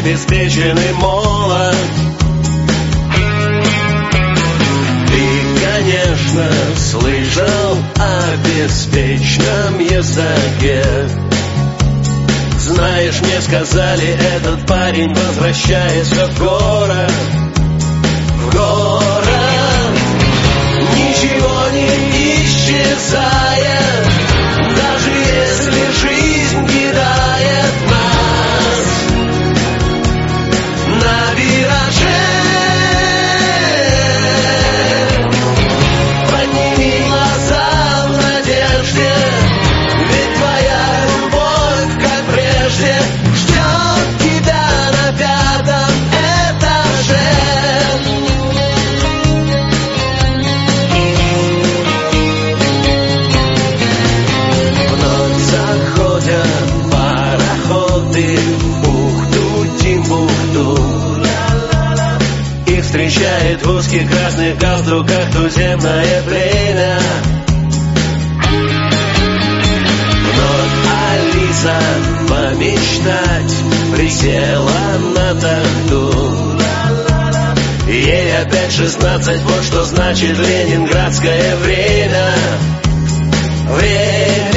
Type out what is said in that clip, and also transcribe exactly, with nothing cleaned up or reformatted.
обеспеченный молод. Ты, конечно, слышал о беспечном ездаке. Знаешь, мне сказали, этот парень возвращается в город. В город ничего не исчезает, даже если жизнь кидает нас на вираже. Подними глаза в надежде, ведь твоя любовь, как прежде, ждет тебя на пятом этаже. Вновь заходят пароходы в бухту Тимбукту. Их встречает в узких красных галстуках туземное племя. Вновь Алиса помечтать присела на тахту. Ей опять шестнадцать, вот что значит ленинградское время. Время.